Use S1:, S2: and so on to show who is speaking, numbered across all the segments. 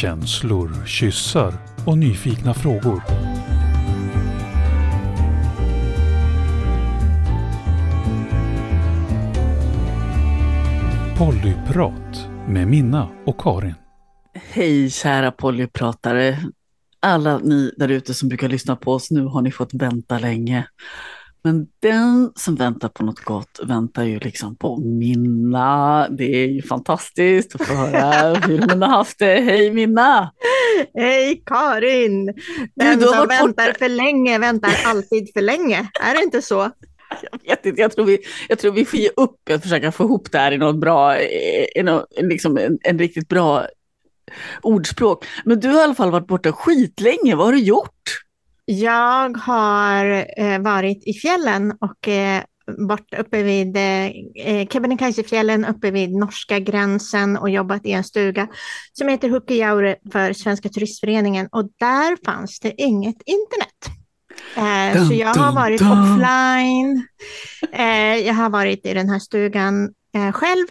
S1: Känslor, kyssar och nyfikna frågor. Pollyprat med Minna och Karin.
S2: Hej kära Pollypratare. Alla ni där ute som brukar lyssna på oss, nu har ni fått vänta länge. Men den som väntar på något gott väntar ju liksom på Minna. Det är ju fantastiskt att få höra hur Minna haft det. Hej Minna!
S3: Hej Karin! Den
S2: Du har
S3: som
S2: varit
S3: väntar
S2: borta.
S3: för länge väntar alltid för länge. Är det inte så?
S2: Jag vet inte, jag tror vi får ge upp att försöka få ihop det här i något bra, liksom en riktigt bra ordspråk. Men du har i alla fall varit borta skitlänge. Vad har du gjort?
S3: Jag har varit i fjällen och bort uppe vid Kebnekaisefjällen uppe vid norska gränsen och jobbat i en stuga som heter Hukkejaure för Svenska turistföreningen, och där fanns det inget internet. Så jag har varit offline. Jag har varit i den här stugan själv.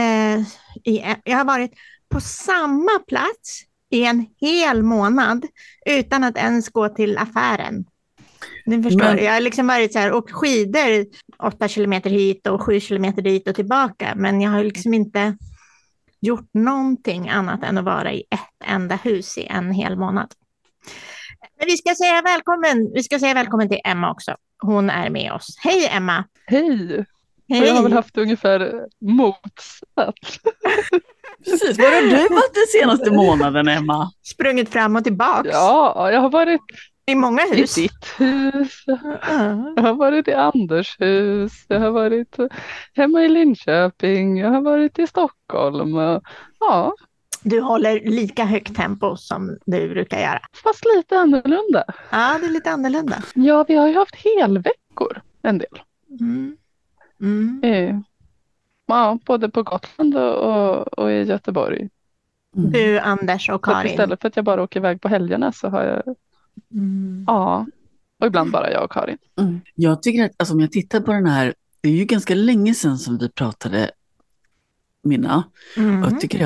S3: Jag har varit på samma plats i en hel månad utan att ens gå till affären. Ni förstår, jag har liksom varit så här, åkt skidor 8 kilometer hit och 7 kilometer dit och tillbaka, men jag har liksom inte gjort någonting annat än att vara i ett enda hus i en hel månad. Men vi ska säga välkommen till Emma också. Hon är med oss. Hej Emma!
S4: Hej!
S3: Hej.
S4: Och jag har väl haft ungefär motsatt.
S2: Precis, var har du varit den senaste månaden, Emma?
S3: Sprungit fram och tillbaks.
S4: Ja, jag har varit
S3: I många
S4: i
S3: hus.
S4: ditt hus. Jag har varit i Anders hus. Jag har varit hemma i Linköping. Jag har varit i Stockholm. Ja,
S3: Du håller lika högt tempo som du brukar göra.
S4: fast lite annorlunda.
S3: Ja, det är lite annorlunda.
S4: Ja, vi har ju haft helveckor en del.
S3: Mm. Mm.
S4: Ja, både på Gotland och i Göteborg.
S3: Du, Anders och
S4: Så att
S3: Karin.
S4: istället för att jag bara åker iväg på helgerna så har jag, ja, och ibland bara jag och Karin.
S2: Jag tycker att, alltså, om jag tittar på den här, det är ju ganska länge sedan som vi pratade, Minna.
S3: Mm.
S2: Och jag tycker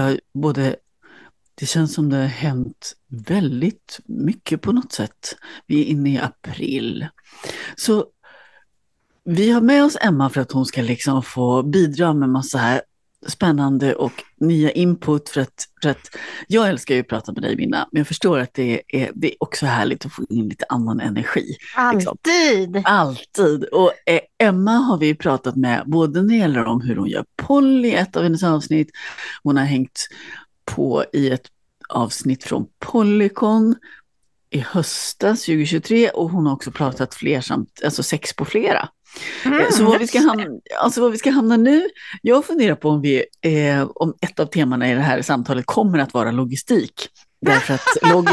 S2: det känns som det har hänt väldigt mycket på något sätt. Vi är inne i april. Så vi har med oss Emma för att hon ska liksom få bidra med massa här spännande och nya input för att jag älskar ju att prata med dig, Minna, men jag förstår att det är också härligt att få in lite annan energi. Liksom. Alltid. Och Emma har vi pratat med både när det gäller om hur hon gör Polly, ett av hennes avsnitt. Hon har hängt på i ett avsnitt från Polycon i höstas 2023, och hon har också pratat flersamt, alltså sex på flera. Så vad vi ska hamna nu, jag funderar på om ett av temana i det här samtalet kommer att vara logistik. Därför att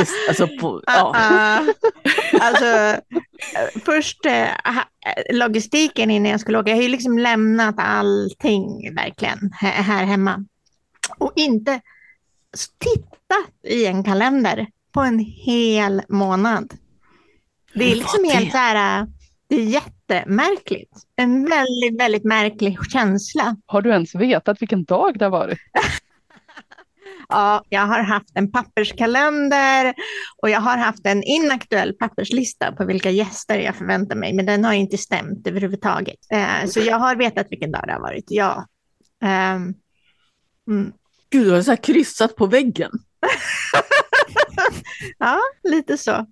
S3: först logistiken innan jag skulle åka. Jag har ju liksom lämnat allting verkligen här hemma. Och inte tittat i en kalender på en hel månad. Det är liksom helt så här, det är jättemärkligt. En väldigt, väldigt märklig känsla.
S4: Har du ens vetat vilken dag det har varit?
S3: Ja, jag har haft en papperskalender och jag har haft en inaktuell papperslista på vilka gäster jag förväntar mig, men den har inte stämt överhuvudtaget. Så jag har vetat vilken dag det har varit, ja.
S2: Gud, du har så här kryssat på väggen.
S3: Ja, lite så.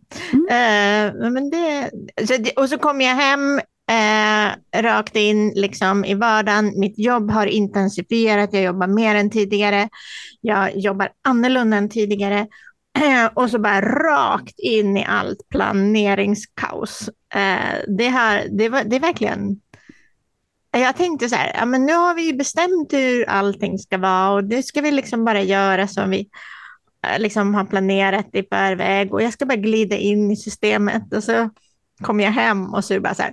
S3: Och så kom jag hem rakt in liksom i vardagen. Mitt jobb har intensifierat. Jag jobbar mer än tidigare. Jag jobbar annorlunda än tidigare. Och så bara rakt in i allt planeringskaos. Det är verkligen... Jag tänkte så här, ja, men nu har vi bestämt hur allting ska vara, och det ska vi liksom bara göra som vi liksom har planerat i förväg, och jag ska bara glida in i systemet, och så kommer jag hem och så är det bara så här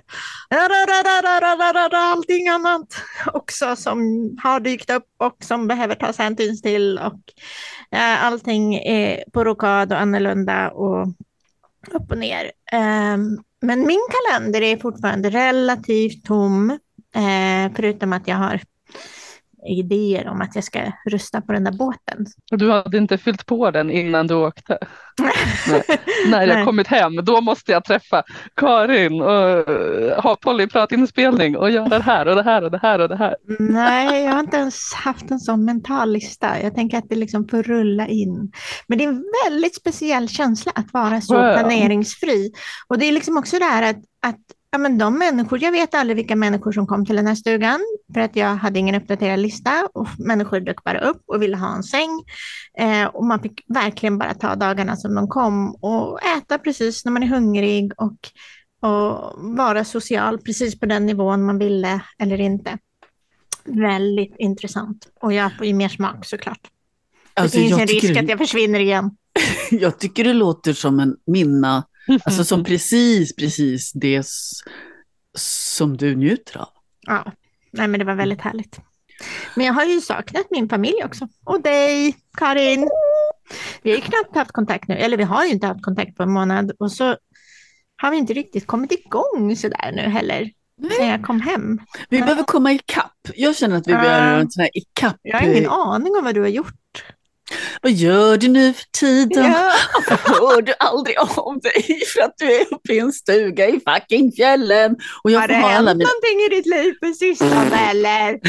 S3: allting annat också som har dykt upp och som behöver tas hänsyn till, och allting är på rokad och annorlunda och upp och ner. Men min kalender är fortfarande relativt tom, förutom att jag har idéer om att jag ska rusta på den där båten.
S4: Och du hade inte fyllt på den innan du åkte? Nej. När jag
S3: Nej.
S4: kommit hem, då måste jag träffa Karin och ha polypratinspelning och göra det här och det här och det här och det här.
S3: Nej, jag har inte ens haft en sån mental lista. Jag tänker att det liksom får rulla in. Men det är en väldigt speciell känsla att vara så planeringsfri. Och det är liksom också det här att ja, men de människor, jag vet aldrig vilka människor som kom till den här stugan för att jag hade ingen uppdaterad lista och människor dök bara upp och ville ha en säng. Och man fick verkligen bara ta dagarna som de kom och äta precis när man är hungrig och vara social precis på den nivån man ville eller inte. Väldigt intressant. Och jag får ju mer smak såklart.
S2: Alltså,
S3: det finns en
S2: jag tycker
S3: risk att jag försvinner igen.
S2: Jag tycker det låter som en minna, alltså som precis det som du njuter av.
S3: Ja, nej men det var väldigt härligt. Men jag har ju saknat min familj också. Och dig, Karin. Vi har ju knappt haft kontakt nu, eller vi har ju inte haft kontakt på en månad. Och så har vi inte riktigt kommit igång sådär nu heller. När jag kom hem.
S2: Vi behöver komma ikapp. Jag känner att vi behöver en sån här ikapp.
S3: Jag har ingen aning om vad du har gjort.
S2: Vad gör du nu för tiden?
S3: Ja.
S2: Varför hör du aldrig om dig? För att du är uppe i en stuga i fucking fjällen. Och jag
S3: Har
S2: får
S3: det
S2: ha alla
S3: hänt någonting i ditt liv på sistone eller?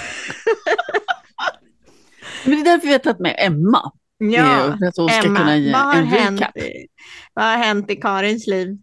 S2: Men det är därför vi har tagit med Emma.
S3: Ja,
S2: för att hon ska
S3: Emma,
S2: kunna ge
S3: vad har
S2: en
S3: hänt?
S2: recap.
S3: Vad har hänt i Karins liv?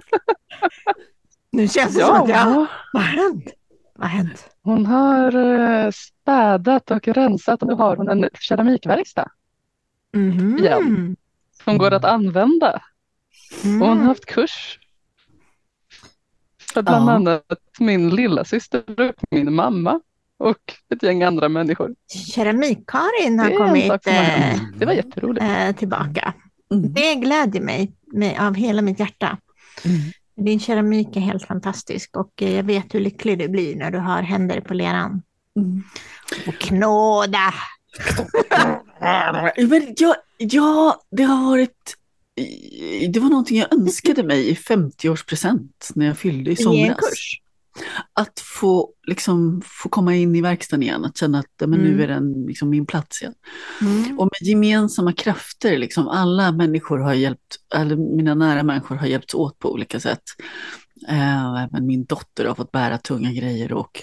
S3: Nu känns det som att vad har hänt? Vad har hänt?
S4: Hon har städat och rensat och nu har hon en keramikverkstad igen som går att använda. Och hon har haft kurs för bland annat min lilla syster och min mamma och ett gäng andra människor.
S3: Keramik-Karin har kommit
S4: det var jätteroligt.
S3: Tillbaka. Det glädjer mig av hela mitt hjärta. Din keramik är helt fantastisk och jag vet hur lycklig du blir när du har händer på leran. Och knåda!
S2: Men det har varit... Det var någonting jag önskade mig i 50-årspresent när jag fyllde i somras.
S3: I en kurs?
S2: Att få komma in i verkstaden igen, att känna att men nu är den liksom min plats igen. Och med gemensamma krafter, liksom, alla människor har hjälpt, alla mina nära människor har hjälpts åt på olika sätt. Även min dotter har fått bära tunga grejer och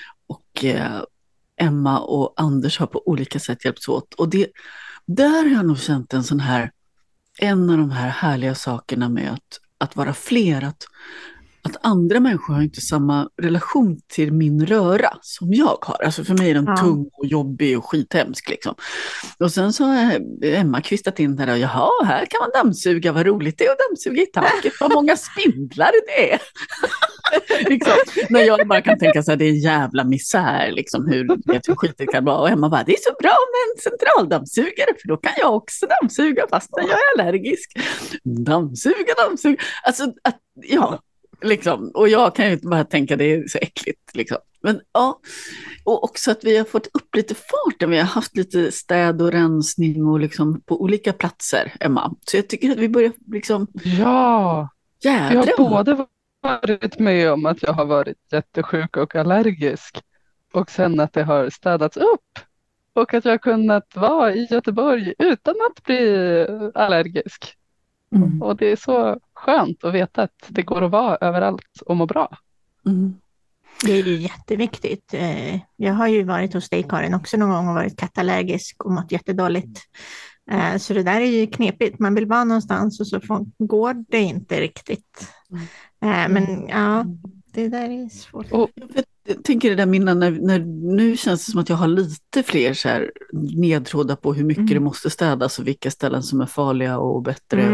S2: Emma och Anders har på olika sätt hjälpts åt. Och där har jag nog känt en av de här härliga sakerna med att vara fler, att andra människor har inte samma relation till min röra som jag har. Alltså för mig är den tung och jobbig och skithemsk liksom. Och sen så har Emma kvistat in där och jaha, här kan man dammsuga, vad roligt det är att dammsuga i taket, vad många spindlar det är. Liksom, när jag bara kan tänka så här, det är en jävla misär liksom, hur skitigt kan vara. Och Emma bara, det är så bra med en centraldammsugare för då kan jag också dammsuga fastän jag är allergisk. Dammsuga. Alltså liksom. Och jag kan ju inte bara tänka det är så äckligt liksom. Men ja, och också att vi har fått upp lite farten. Vi har haft lite städ och rensning och liksom på olika platser, Emma. Så jag tycker att vi börjar liksom...
S4: Ja, jag har både varit med om att jag har varit jättesjuk och allergisk och sen att det har städats upp och att jag har kunnat vara i Göteborg utan att bli allergisk. Och det är så skönt att veta att det går att vara överallt och må bra.
S3: Det är ju jätteviktigt. Jag har ju varit hos dig, Karin, också någon gång och varit kattallergisk och mått jättedåligt. Så det där är ju knepigt. Man vill vara någonstans och så går det inte riktigt. Men ja, det där är svårt.
S2: Och jag tänker det där Minna, när nu känns det som att jag har lite fler så här nedtrådar på hur mycket det måste städas och vilka ställen som är farliga och bättre.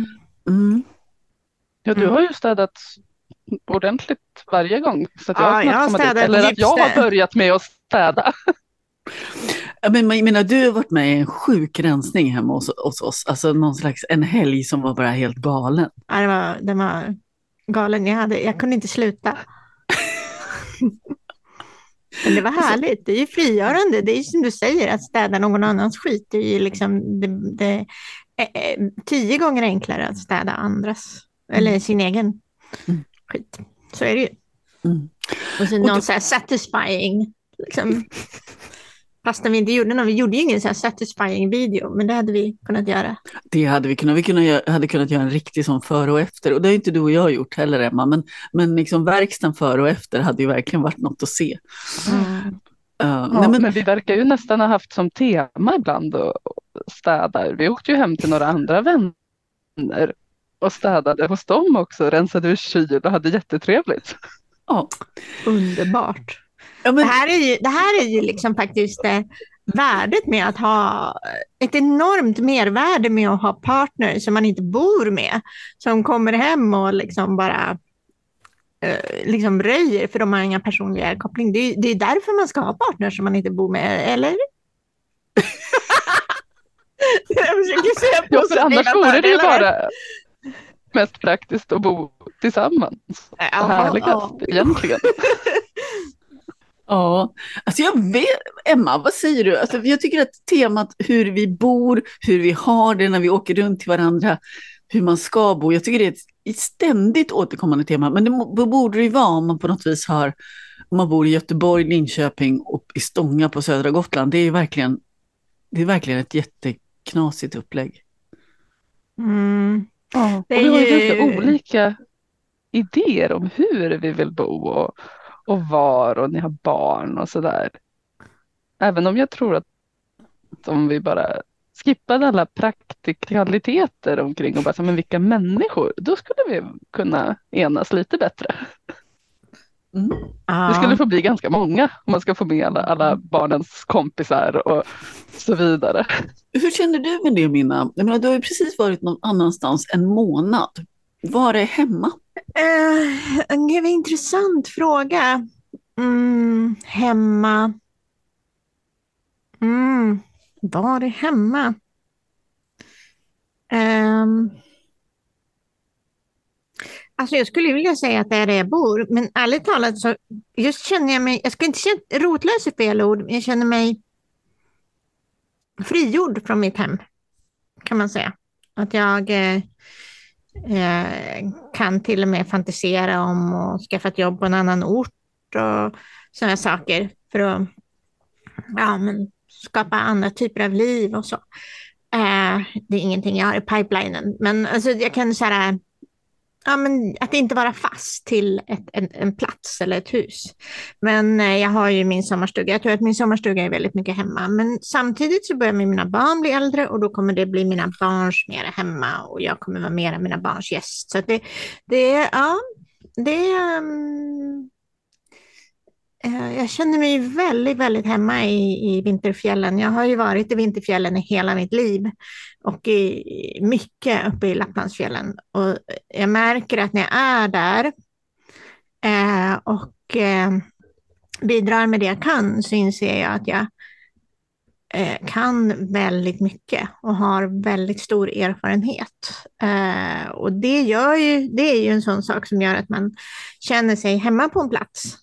S4: Ja, du har ju städat ordentligt varje gång. Så att jag
S3: har städat
S4: eller att jag har börjat med att städa.
S2: Ja, men jag menar, du har varit med i en sjuk rensning hemma hos oss. Alltså en helg som var bara helt galen.
S3: Ja, den var galen. Jag kunde inte sluta. Men det var härligt. Det är ju frigörande. Det är ju som du säger, att städa någon annans skit. Det är ju liksom det är 10 gånger enklare att städa andras eller sin egen skit. Så är det ju. Och så någon så här satisfying liksom. Fastän vi inte gjorde någon, vi gjorde ju ingen så här satisfying video, men det hade vi kunnat göra.
S2: Det hade hade kunnat göra en riktig sån före och efter. Och det har inte du och jag gjort heller, Emma. Men liksom verkstaden före och efter hade ju verkligen varit något att se.
S4: Men vi verkar ju nästan ha haft som tema ibland och städar. Vi åkte ju hem till några andra vänner och städade hos dem också, rensade ur kyl och hade jättetrevligt.
S2: Ja.
S3: Underbart.
S2: Ja, men...
S3: Det här är ju liksom faktiskt värdet med att ha ett enormt mervärde med att ha partner som man inte bor med, som kommer hem och liksom bara liksom röjer, för de har inga personliga koppling. Det är därför man ska ha partner som man inte bor med, eller?
S4: Annars vore det ju bara mest praktiskt att bo tillsammans. Härligast egentligen.
S2: Ja, alltså jag vet, Emma, vad säger du? Alltså jag tycker att temat hur vi bor, hur vi har det när vi åker runt till varandra, hur man ska bo, jag tycker det är ett ständigt återkommande tema, men det borde det vara om man på något vis har, om man bor i Göteborg, Linköping och i Stånga på södra Gotland. Det är verkligen ett jätteknasigt upplägg.
S4: Ja, och vi har ju ganska olika idéer om hur vi vill bo och var, och ni har barn och sådär. Även om jag tror att om vi bara skippade alla praktikaliteter omkring och bara, men vilka människor, då skulle vi kunna enas lite bättre. Det skulle få bli ganska många om man ska få med alla barnens kompisar och så vidare.
S2: Hur känner du med det, Minna? Jag menar, du har ju precis varit någon annanstans en månad. Var är hemma?
S3: Det är en intressant fråga. Hemma. Var är hemma? Alltså jag skulle vilja säga att det är där jag bor, men ärligt talat så just känner jag mig, jag ska inte säga rotlös är fel ord, men jag känner mig frigjord från mitt hem, kan man säga. Att jag kan till och med fantisera om att skaffa ett jobb på en annan ort och sådana saker för att skapa andra typer av liv och så. Det är ingenting jag har i pipelinen, men alltså jag kan säga att inte vara fast till en plats eller ett hus. Men jag har ju min sommarstuga. Jag tror att min sommarstuga är väldigt mycket hemma. Men samtidigt så börjar mina barn bli äldre och då kommer det bli mina barns mer hemma och jag kommer vara mer mina barns gäst. Så att jag känner mig väldigt, väldigt hemma i vinterfjällen. Jag har ju varit i vinterfjällen i hela mitt liv och mycket uppe i Lapplandsfjällen. Och jag märker att när jag är där och bidrar med det jag kan, så inser jag att jag kan väldigt mycket och har väldigt stor erfarenhet. Och det är ju en sån sak som gör att man känner sig hemma på en plats.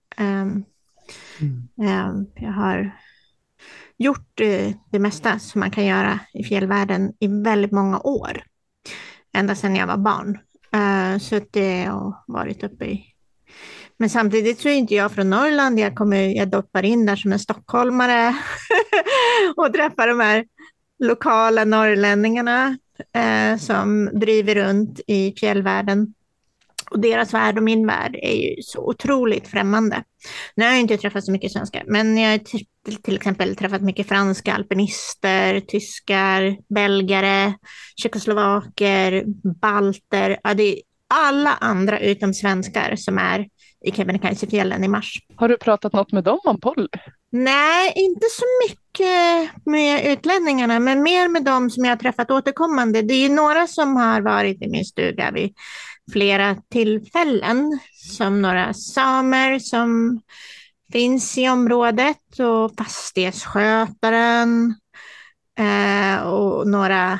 S3: Jag har gjort det mesta som man kan göra i fjällvärlden i väldigt många år. Ända sedan jag var barn. Så det har varit uppe i. Men samtidigt så är inte jag från Norrland. Jag doppar in där som en stockholmare och träffar de här lokala norrlänningarna som driver runt i fjällvärlden. Och deras värld och min värld är ju så otroligt främmande. Nu har jag inte träffat så mycket svenskar, men jag har till exempel träffat mycket franska alpinister, tyskar, belgare, tjeckoslovaker, balter. Ja, det är alla andra utom svenskar som är i Kebnekaisefjällen i mars.
S4: Har du pratat något med dem om Polly?
S3: Nej, inte så mycket med utlänningarna, men mer med dem som jag har träffat återkommande. Det är ju några som har varit i min stuga vid flera tillfällen, som några samer som finns i området och fastighetsskötaren och några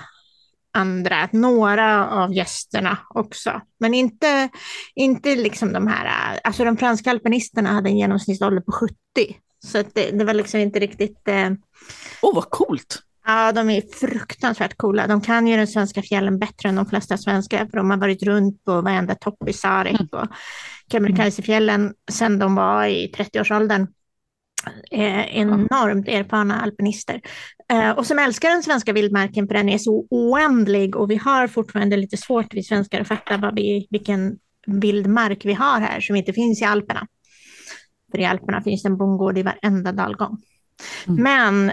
S3: av gästerna också. Men inte liksom de här, alltså de franska alpinisterna hade en genomsnittsålder på 70. Så att det var liksom inte riktigt...
S2: Vad coolt!
S3: Ja, de är fruktansvärt coola. De kan ju den svenska fjällen bättre än de flesta svenskar, för de har varit runt på varenda topp i Sarek och Kebnekaisefjällen sedan de var i 30-årsåldern. enormt erfarna alpinister. Och som älskar den svenska vildmarken, för den är så oändlig och vi har fortfarande lite svårt, vi svenskar, att fatta vilken vildmark vi har här som inte finns i Alperna. För i Alperna finns en bondgård i varenda dalgång. Men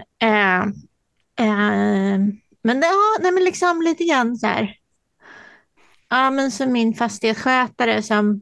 S3: men liksom lite grann så här. Ja, men som min fastighetsskötare som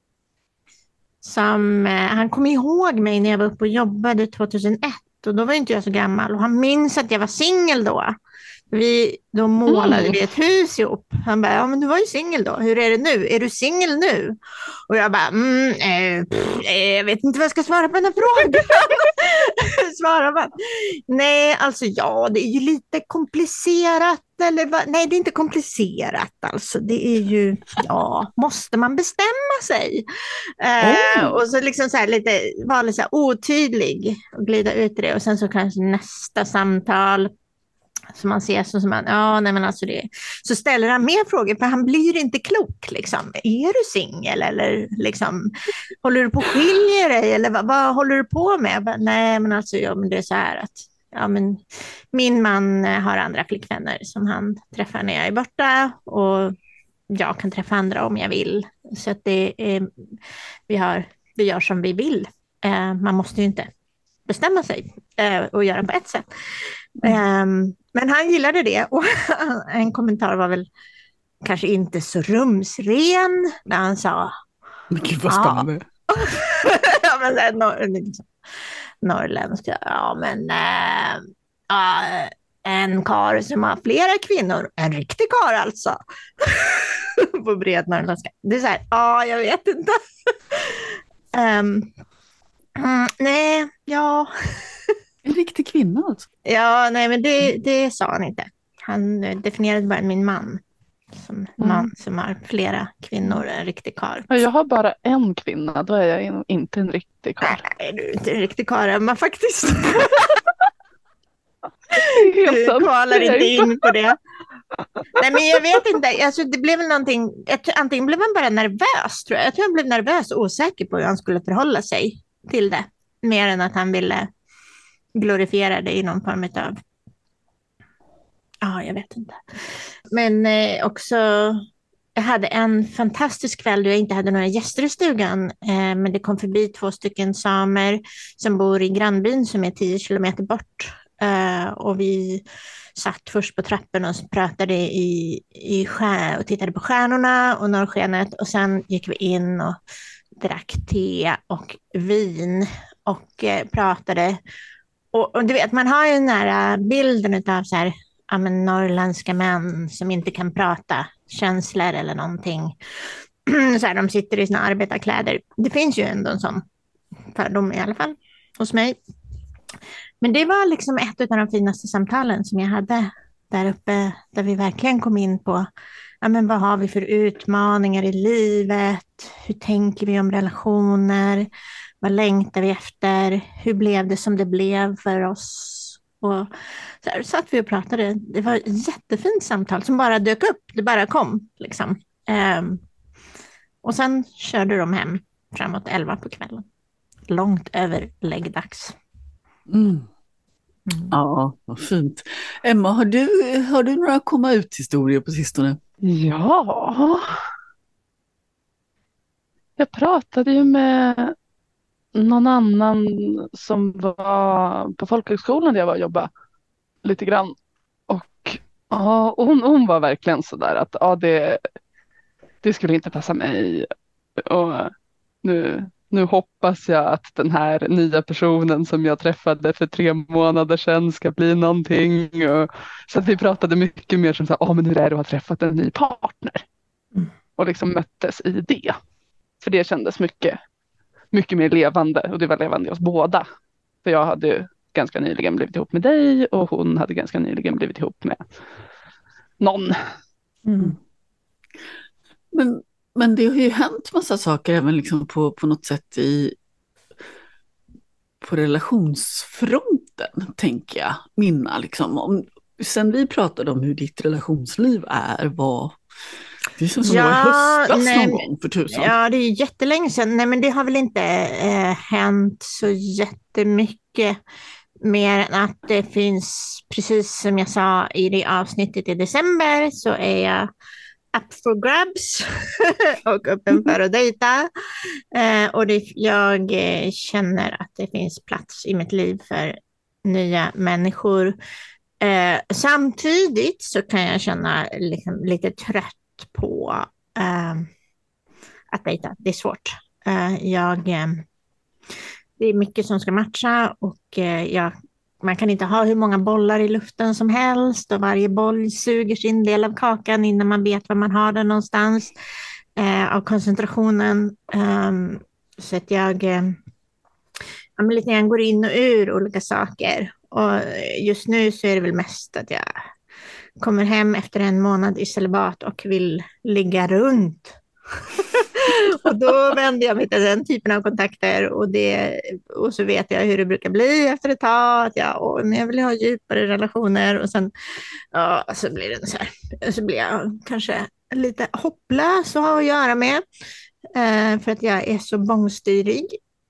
S3: han kom ihåg mig när jag var uppe och jobbade 2001, och då var inte jag så gammal, och han minns att jag var singel då. Då målade vi ett hus ihop. Han bara, ja men du var ju singel då, hur är det nu? Är du singel nu? Och jag bara, jag vet inte vad jag ska svara på den här frågan. Svarar man. Nej, alltså ja, det är ju lite komplicerat. Nej, det är inte komplicerat alltså. Det är ju, måste man bestämma sig? Och så liksom så här var lite så här otydlig och glida ut i det. Och sen så kanske nästa samtal som man ser som men alltså det. Så ställer han mer frågor, för han blir inte klok liksom. Är du singel eller liksom håller du på att skilja dig eller vad håller du på med? Nej, men alltså men det är så här att men min man har andra flickvänner som han träffar när jag är borta, och jag kan träffa andra om jag vill. Så att det är, vi gör som vi vill. Man måste ju inte bestämma sig och göra på ett sätt. Men han gillade det, och en kommentar var väl kanske inte så rumsren när han sa,
S2: men gud vad spännande.
S3: Norrländska, en karl som har flera kvinnor, en riktig karl alltså. På bred norrländska. Det är så här, jag vet inte. Nej, ja.
S2: En riktig kvinna alltså?
S3: Ja, nej men det sa han inte. Han definierade bara min man som man som har flera kvinnor, en riktig karl.
S4: Jag har bara en kvinna, då är jag inte en riktig karl.
S3: Nej, du är inte en riktig karl, men faktiskt.
S4: Du
S3: kvalar inte in på det. Nej, men jag vet inte. Alltså, det blev väl någonting. Antingen blev man bara nervös, tror jag. Jag tror han blev nervös och osäker på hur han skulle förhålla sig till det. Mer än att han ville glorifiera det i någon form av... jag vet inte. Men också... Jag hade en fantastisk kväll då jag inte hade några gäster i stugan. Men det kom förbi 2 stycken samer som bor i grannbyn som är 10 kilometer bort. Och vi satt först på trappen och pratade och tittade på stjärnorna och norrskenet, och sen gick vi in och drack te och vin och pratade. Och du vet, man har ju den här bilden av så här, norrländska män som inte kan prata känslor eller någonting. Så här, de sitter i sina arbetarkläder. Det finns ju ändå en sån fördom i alla fall hos mig. Men det var liksom ett av de finaste samtalen som jag hade där uppe, där vi verkligen kom in på vad har vi för utmaningar i livet, hur tänker vi om relationer, vad längtar vi efter, hur blev det som det blev för oss. Och så här satt vi och pratade. Det var ett jättefint samtal som bara dök upp, det bara kom liksom. Och sen körde de hem framåt 11 på kvällen, långt över läggdags.
S2: Ja, vad fint. Emma, har du några komma ut-historier på sistone?
S4: Ja. Jag pratade ju med någon annan som var på folkhögskolan där jag var och jobbade lite grann. Och hon var verkligen sådär att det skulle inte passa mig. Och nu hoppas jag att den här nya personen som jag träffade för 3 månader sedan ska bli någonting. Så att vi pratade mycket mer som så här, men hur är det att ha träffat en ny partner? Och liksom möttes i det. För det kändes mycket mer levande, och det var levande i oss båda. För jag hade ganska nyligen blivit ihop med dig, och hon hade ganska nyligen blivit ihop med någon.
S2: Men det har ju hänt massa saker även liksom på något sätt på relationsfronten, tänker jag. Minna liksom. Sen vi pratade om hur ditt relationsliv är, Det känns som det var i höstas någon gång för tusan.
S3: Ja, det är jättelänge sedan. Nej, men det har väl inte hänt så jättemycket mer än att det finns, precis som jag sa i det avsnittet i december, så är jag up for grabs och öppen för att dejta. Och jag känner att det finns plats i mitt liv för nya människor. Samtidigt så kan jag känna liksom lite trött på att dejta. Det är svårt. Det är mycket som ska matcha och man kan inte ha hur många bollar i luften som helst och varje boll suger sin del av kakan innan man vet var man har den någonstans av koncentrationen. Så att jag lite grann går in och ur olika saker. Och just nu så är det väl mest att jag kommer hem efter en månad i celibat och vill ligga runt. Och då vänder jag mig till den typen av kontakter och så vet jag hur det brukar bli efter ett tag. Att jag vill ha djupare relationer och sen så blir det så här. Så blir jag kanske lite hopplös att ha att göra med för att jag är så bångstyrig.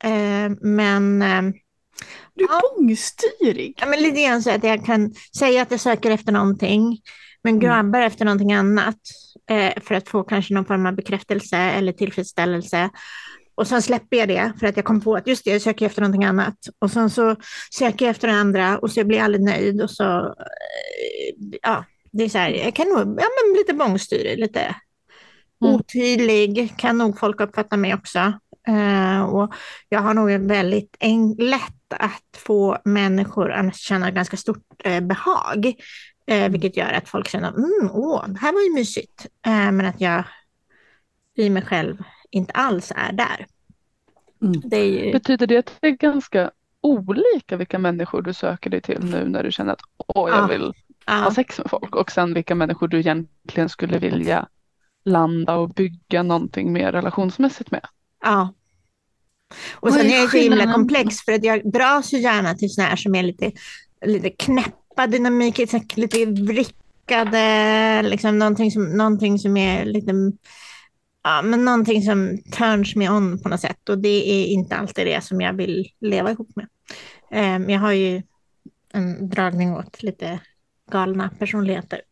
S2: Du är bångstyrig?
S3: Ja, men lite grann så att jag kan säga att jag söker efter någonting men grabbar efter någonting annat för att få kanske någon form av bekräftelse eller tillfredsställelse. Och sen släpper jag det för att jag kom på att just det, jag söker efter någonting annat. Och sen så söker jag efter det andra och så jag blir aldrig nöjd. Och så, det är så här, jag kan nog, lite bångstyrig, lite otydlig kan nog folk uppfatta mig också. Och jag har nog väldigt lätt att få människor att känna ganska stort behag. Vilket gör att folk känner, det här var ju mysigt. Men att jag i mig själv inte alls är där. Det är ju...
S4: Betyder det att det är ganska olika vilka människor du söker dig till nu när du känner att jag vill ha sex med folk? Och sen vilka människor du egentligen skulle vilja landa och bygga någonting mer relationsmässigt med?
S3: Ja. Och sen är jag så himla komplex för att jag dras ju gärna till såna här som är lite knäppa dynamik, lite vrickade, liksom någonting som är lite, men någonting som turns me on på något sätt, och det är inte alltid det som jag vill leva ihop med. Jag har ju en dragning åt lite galna personligheter.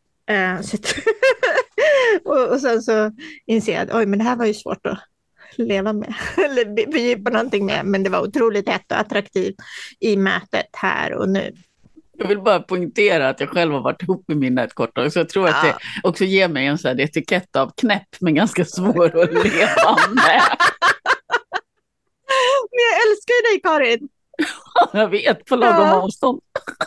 S3: Och sen så inser jag att men det här var ju svårt att leva med eller fördjupa någonting med, men det var otroligt hett och attraktivt i mötet här och nu.
S2: Jag vill bara poängtera att jag själv har varit ihop med mina ett kort tag, så jag tror att det också ger mig en sån här etikett av knäpp men ganska svår att leva med.
S3: Men jag älskar ju dig, Karin.
S2: Jag vet, på lagom avstånd.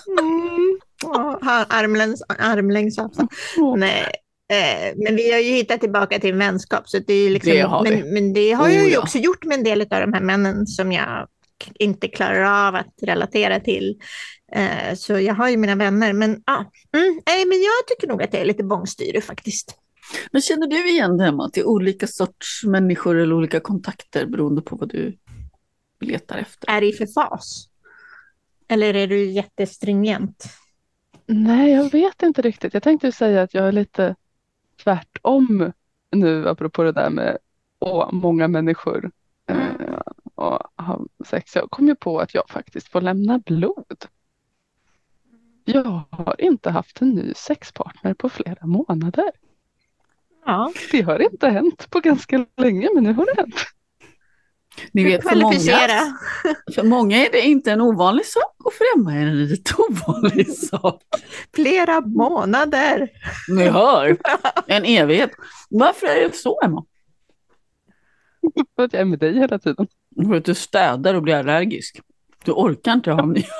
S3: Armlängds avstånd. Nej. Men vi har ju hittat tillbaka till vänskap, så det är liksom, men det har jag ju också gjort med en del av de här männen som jag inte klarar av att relatera till. Så jag har ju mina vänner, men jag tycker nog att jag är lite bångstyrig faktiskt.
S2: Men känner du igen det här att det är olika sorts människor eller olika kontakter beroende på vad du letar efter?
S3: Är det i för fas? Eller är du jättestringent?
S4: Nej, jag vet inte riktigt. Jag tänkte säga att jag är lite tvärtom nu, apropå det där med många människor och ha sex. Jag kom ju på att jag faktiskt får lämna blod. Jag har inte haft en ny sexpartner på flera månader.
S3: Ja.
S4: Det har inte hänt på ganska länge, men nu har det hänt.
S2: Ni vet, för många är det inte en ovanlig sak, och för Emma är det en lite ovanlig sak.
S3: Flera månader.
S2: Ni hör, en evighet. Varför är det så, Emma?
S4: För att jag är med dig hela tiden.
S2: För att du städar och blir allergisk. Du orkar inte ha mig.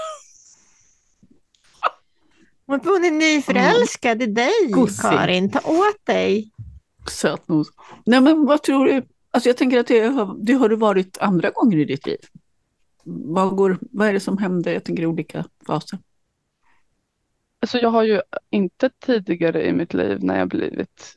S3: Hon är nyförälskad i dig, Karin. Ta åt dig.
S2: Sötnos. Nej, men vad tror du? Alltså jag tänker att det har varit andra gånger i ditt liv. Vad är det som händer? Jag tänker olika faser.
S4: Alltså jag har ju inte tidigare i mitt liv när jag blivit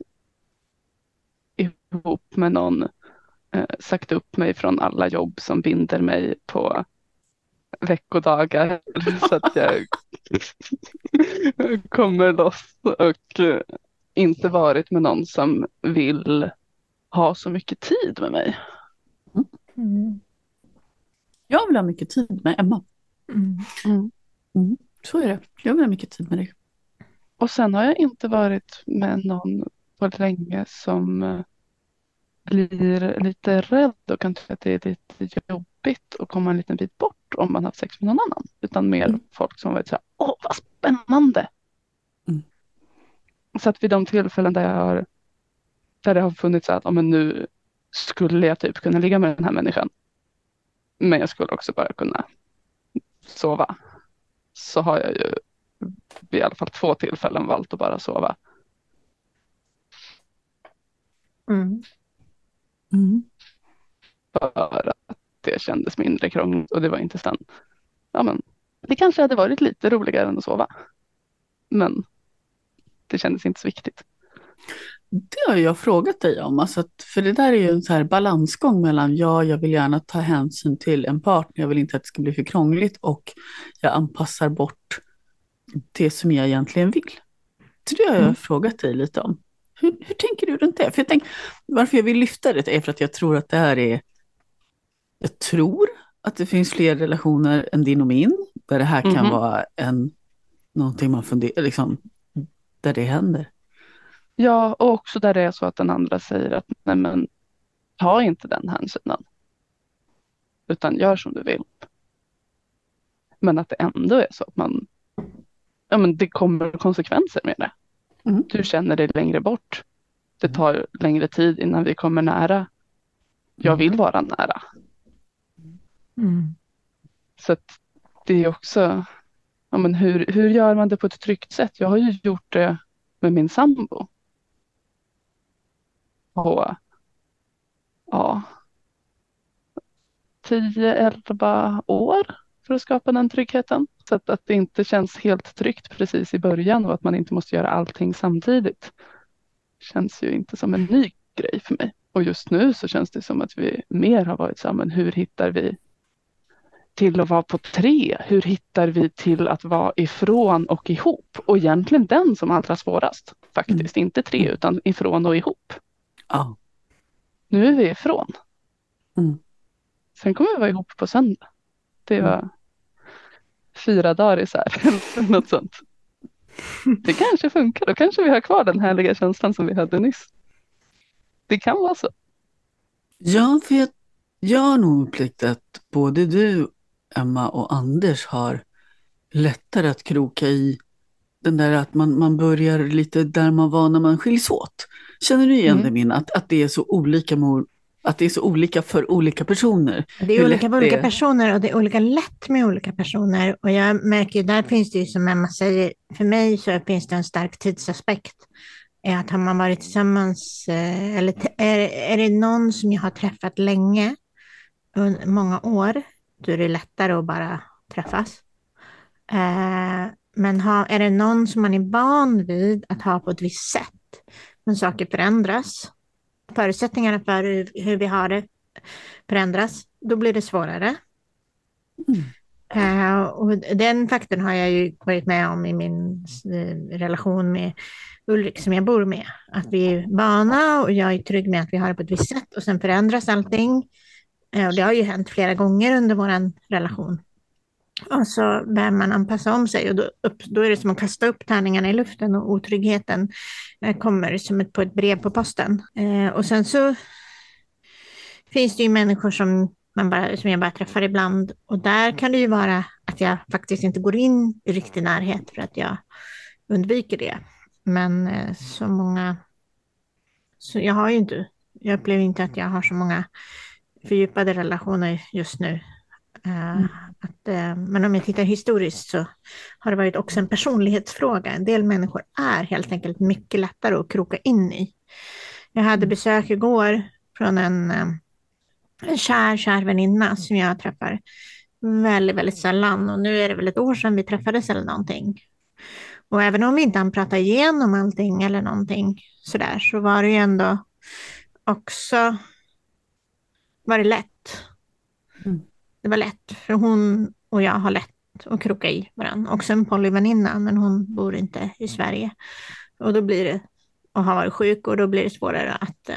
S4: ihop med någon sagt upp mig från alla jobb som binder mig på veckodagar så att jag kommer loss och inte varit med någon som vill ha så mycket tid med mig.
S3: Mm.
S2: Jag vill ha mycket tid med Emma.
S3: Mm.
S2: Så är det. Jag vill ha mycket tid med dig.
S4: Och sen har jag inte varit med någon på länge som blir lite rädd och kan tycka att det är lite jobbigt att komma en liten bit bort om man har haft sex med någon annan. Utan mer folk som har varit så här, åh vad spännande.
S2: Mm.
S4: Så att vid de tillfällen där det har funnits att men nu skulle jag typ kunna ligga med den här människan. Men jag skulle också bara kunna sova. Så har jag ju vid i alla fall 2 tillfällen valt att bara sova.
S3: Mm.
S4: För att det kändes mindre krångligt och det var inte sen. Ja, men det kanske hade varit lite roligare än att sova. Men det kändes inte så viktigt.
S2: Det har jag frågat dig om. Alltså för det där är ju en så här balansgång mellan jag vill gärna ta hänsyn till en partner. Jag vill inte att det ska bli för krångligt och jag anpassar bort det som jag egentligen vill. Så det har jag frågat dig lite om. Hur tänker du runt det? För varför jag vill lyfta det är för att jag tror att det här är... Jag tror att det finns fler relationer än din och min. Där det här kan vara någonting man funderar, liksom, där det händer.
S4: Ja, och också där det är så att den andra säger att nej men ta inte den hänsynen. Utan gör som du vill. Men att det ändå är så att det kommer konsekvenser med det. Du känner dig längre bort. Det tar längre tid innan vi kommer nära. Jag vill vara nära. Så att det är också, hur gör man det på ett tryggt sätt? Jag har ju gjort det med min sambo. På 10-11 år för att skapa den tryggheten. Så att det inte känns helt tryggt precis i början och att man inte måste göra allting samtidigt. Känns ju inte som en ny grej för mig. Och just nu så känns det som att vi mer har varit samman. Hur hittar vi till att vara på 3? Hur hittar vi till att vara ifrån och ihop? Och egentligen den som allra svårast faktiskt. Inte 3 utan ifrån och ihop.
S2: Ja.
S4: Nu är vi ifrån. Sen kommer vi vara ihop på söndag. Det var 4 dagar isär. Eller något sånt. Det kanske funkar. Då kanske vi har kvar den härliga känslan som vi hade nyss. Det kan vara så.
S2: Ja, för jag har nog upptäckt att både du, Emma och Anders har lättare att kroka i den där att man börjar lite där man var när man skiljs åt. Känner du igen det, Min? Att det är så olika att det är så olika för olika personer?
S3: Det är olika för olika personer och det är olika lätt med olika personer. Och jag märker ju, där finns det ju som Emma säger, för mig så finns det en stark tidsaspekt. Att har man varit tillsammans, eller är det någon som jag har träffat länge, under många år, då är det lättare att bara träffas. Men är det någon som man är van vid att ha på ett visst sätt, men saker förändras, förutsättningarna för hur vi har det förändras, då blir det svårare. Och den faktorn har jag ju varit med om i min relation med Ulrik som jag bor med. Att vi är vana och jag är trygg med att vi har det på ett visst sätt och sen förändras allting. Och det har ju hänt flera gånger under vår relation. Och så bör man anpassa om sig och då är det som att kasta upp tärningarna i luften och otryggheten kommer som på ett brev på posten. Och sen så finns det ju människor som jag bara träffar ibland och där kan det ju vara att jag faktiskt inte går in i riktig närhet för att jag undviker det. Men jag upplever inte att jag har så många fördjupade relationer just nu. Men om jag tittar historiskt så har det varit också en personlighetsfråga. En del människor är helt enkelt mycket lättare att kroka in i. Jag hade besök igår från en kär väninna som jag träffar väldigt, väldigt sällan. Och nu är det väl ett år sedan vi träffades eller någonting. Och även om vi inte hann prata igenom allting eller någonting sådär, så var det ju ändå också var det lätt. Det var lätt, för hon och jag har lätt att kroka i varandra. Också en polyväninna, men hon bor inte i Sverige. Och då blir det och har varit sjuk, och då blir det svårare att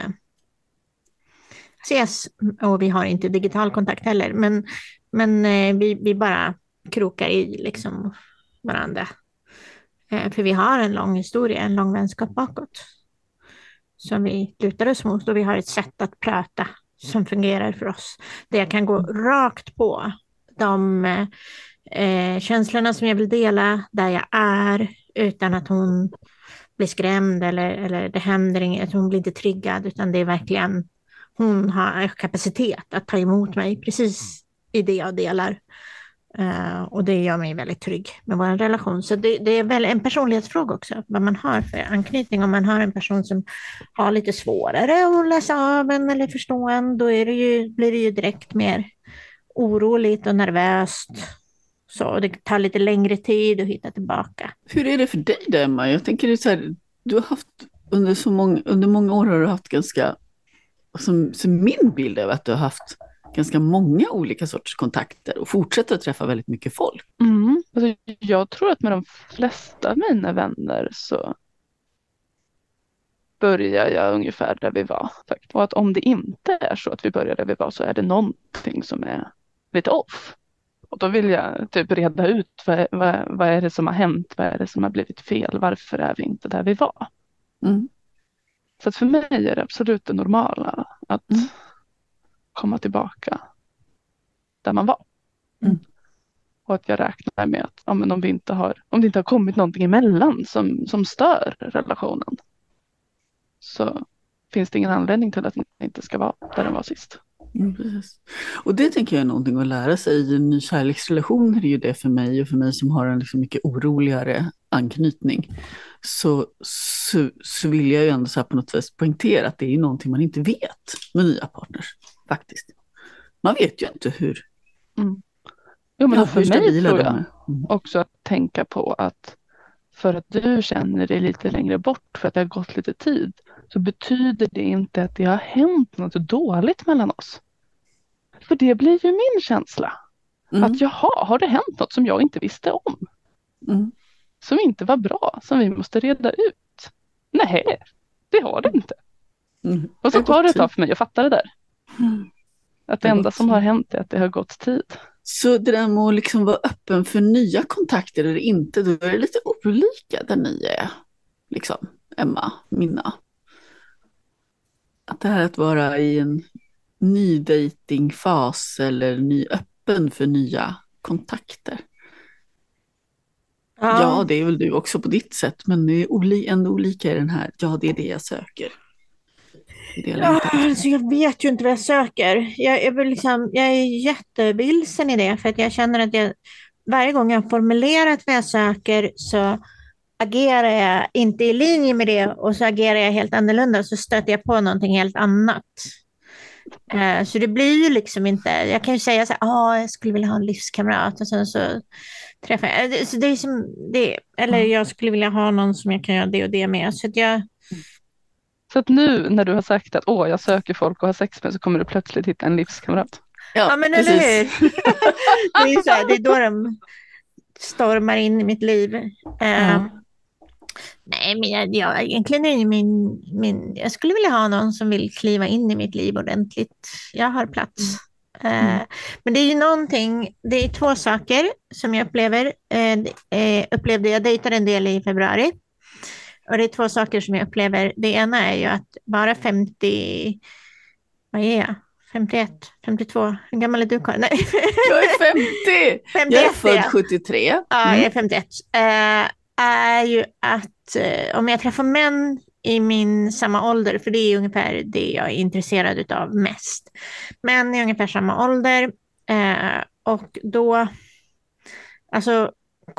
S3: ses, och vi har inte digital kontakt heller, men vi bara krokar i liksom varandra. För vi har en lång historia, en lång vänskap bakåt som vi lutar oss mot, och vi har ett sätt att prata som fungerar för oss. Där jag kan gå rakt på de känslorna som jag vill dela, där jag är, utan att hon blir skrämd eller det händer inget, att hon blir inte triggad, utan det är verkligen, hon har kapacitet att ta emot mig precis i det jag delar. Och det gör mig väldigt trygg med vår relation. Så det är väl en personlighetsfråga också, vad man har för anknytning. Om man har en person som har lite svårare att läsa av en eller förstå en, då blir det ju direkt mer oroligt och nervöst. Så det tar lite längre tid att hitta tillbaka.
S2: Hur är det för dig då, Emma? Jag tänker det är så här, du har haft under många år har du haft ganska, som min bild är att du har haft ganska många olika sorters kontakter och fortsätter att träffa väldigt mycket folk.
S4: Alltså, jag tror att med de flesta av mina vänner så börjar jag ungefär där vi var. Och att om det inte är så att vi börjar där vi var, så är det någonting som är lite off. Och då vill jag typ reda ut vad är det som har hänt, vad är det som har blivit fel, varför är vi inte där vi var. Så att för mig är det absolut det normala att komma tillbaka där man var. Och att jag räknar med att om det inte har kommit någonting emellan som stör relationen, så finns det ingen anledning till att den inte ska vara där den var sist.
S2: Precis. Och det tänker jag är någonting att lära sig i en ny kärleksrelation. Det är ju det för mig, och för mig som har en liksom mycket oroligare anknytning, så vill jag ju ändå så här på något sätt poängtera att det är ju någonting man inte vet med nya partners faktiskt. Man vet ju inte hur.
S4: Jo, men för mig tror jag också att tänka på att för att du känner dig lite längre bort, för att det har gått lite tid, så betyder det inte att det har hänt något dåligt mellan oss. För det blir ju min känsla. Att har det hänt något som jag inte visste om? Som inte var bra, som vi måste reda ut? Nej, det har det inte. Och så tar det ett tag för mig att fatta det där. Att det enda som har hänt är att det har gått tid.
S2: Så det där med att liksom vara öppen för nya kontakter eller inte, då är det lite olika där ni är, liksom, Emma, Minna. Att det här att vara i en ny datingfas eller ny öppen för nya kontakter. Ja, det är väl du också på ditt sätt, men det är ändå olika i den här, det är det jag söker.
S3: Alltså jag vet ju inte vad jag söker. Jag är jättevilsen i det, för att jag känner att varje gång jag har formulerat vad jag söker, så agerar jag inte i linje med det, och så agerar jag helt annorlunda, och så stöter jag på någonting helt annat. Så det blir ju liksom inte, jag kan ju säga så här, jag skulle vilja ha en livskamrat, och sen så träffar jag, så det är som det, eller jag skulle vilja ha någon som jag kan göra det och det med, så att
S4: Så att nu när du har sagt att jag söker folk att ha sex med, så kommer du plötsligt hitta en livskamrat.
S3: Ja, men eller hur? Det är så här, det är då de stormar in i mitt liv. Nej, men jag egentligen är jag skulle vilja ha någon som vill kliva in i mitt liv ordentligt. Jag har plats. Men det är ju någonting, det är två saker som jag upplevde. Jag dejtade en del i februari. Och det är två saker som jag upplever. Det ena är ju att bara 50, vad är jag? 51, 52, hur gammal är du, Karin? Nej.
S2: Jag är 50! 51, jag är född 73.
S3: Ja, jag är 51. Är ju att om jag träffar män i min samma ålder, för det är ungefär det jag är intresserad av mest. Män i ungefär samma ålder. Och då, alltså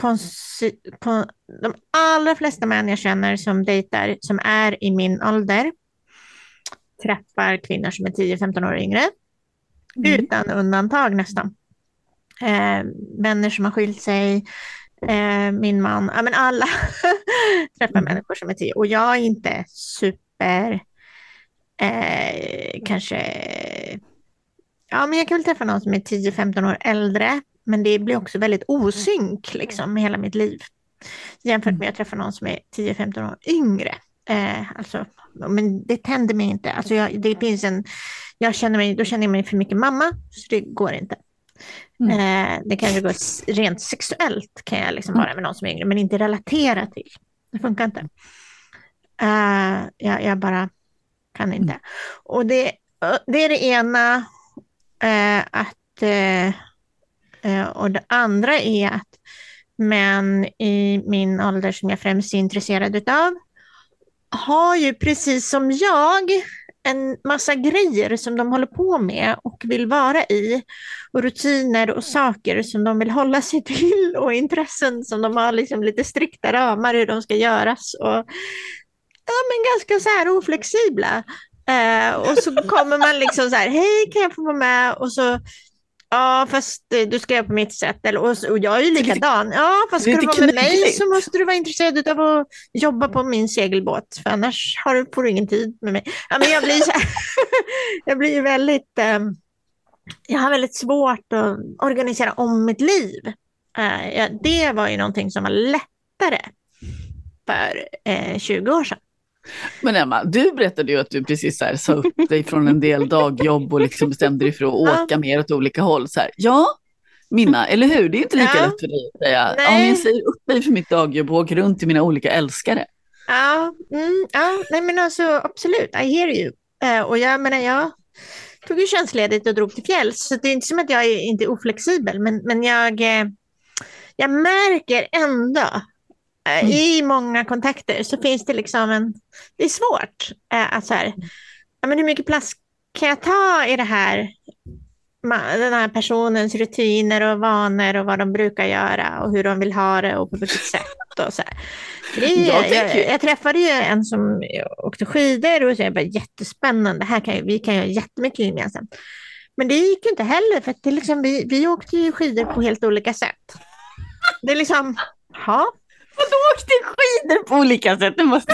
S3: de allra flesta män jag känner som dejtar, som är i min ålder, träffar kvinnor som är 10-15 år yngre. Utan undantag nästan. Vänner som har skilt sig, min man, men alla träffar människor som är 10. Och jag är inte super, kanske, men jag kan väl träffa någon som är 10-15 år äldre. Men det blir också väldigt osynk liksom med hela mitt liv. Jämfört med att träffa någon som är 10-15 år yngre. Alltså, men det tänder mig inte. Alltså det finns då känner jag mig för mycket mamma, så det går inte. Det kanske går rent sexuellt, kan jag liksom vara med någon som är yngre, men inte relatera till. Det funkar inte. Jag bara kan inte. Och det är det ena, och det andra är att män i min ålder som jag främst är intresserad utav har ju precis som jag en massa grejer som de håller på med och vill vara i, och rutiner och saker som de vill hålla sig till, och intressen som de har liksom lite strikta ramar hur de ska göras, och men ganska så här oflexibla. Och så kommer man liksom så här, hej, kan jag få vara med? Och så, ja, fast du ska göra på mitt sätt. Och jag är ju likadan. Ja, fast ska du vara med mig så måste du vara intresserad av att jobba på min segelbåt. För annars får du ingen tid med mig. Ja, men jag blir så här, jag blir ju väldigt, jag har väldigt svårt att organisera om mitt liv. Det var ju någonting som var lättare för 20 år sedan.
S2: Men Emma, du berättade ju att du precis så här sa upp dig från en del dagjobb och liksom bestämde dig för att åka mer åt olika håll. Så här, ja, Minna, eller hur? Det är inte lika lätt för dig att säga. Ja, men jag säger upp mig för mitt dagjobb och åker runt till mina olika älskare.
S3: Nej men alltså absolut, I hear you. Och jag menar, jag tog ju tjänstledigt och drog till fjälls, så det är inte som att jag är inte oflexibel, men jag märker ändå i många kontakter så finns det liksom det är svårt att så här, ja, men hur mycket plats kan jag ta i det här, den här personens rutiner och vanor och vad de brukar göra och hur de vill ha det och på vilket sätt och så här. Jag träffade ju en som åkte skidor och så jag bara, jättespännande, vi kan göra jättemycket gemensamt. Men det gick ju inte heller, för att det liksom, vi åkte ju skidor på helt olika sätt. Det är liksom, ja.
S2: Vadå åkte skidor på olika sätt?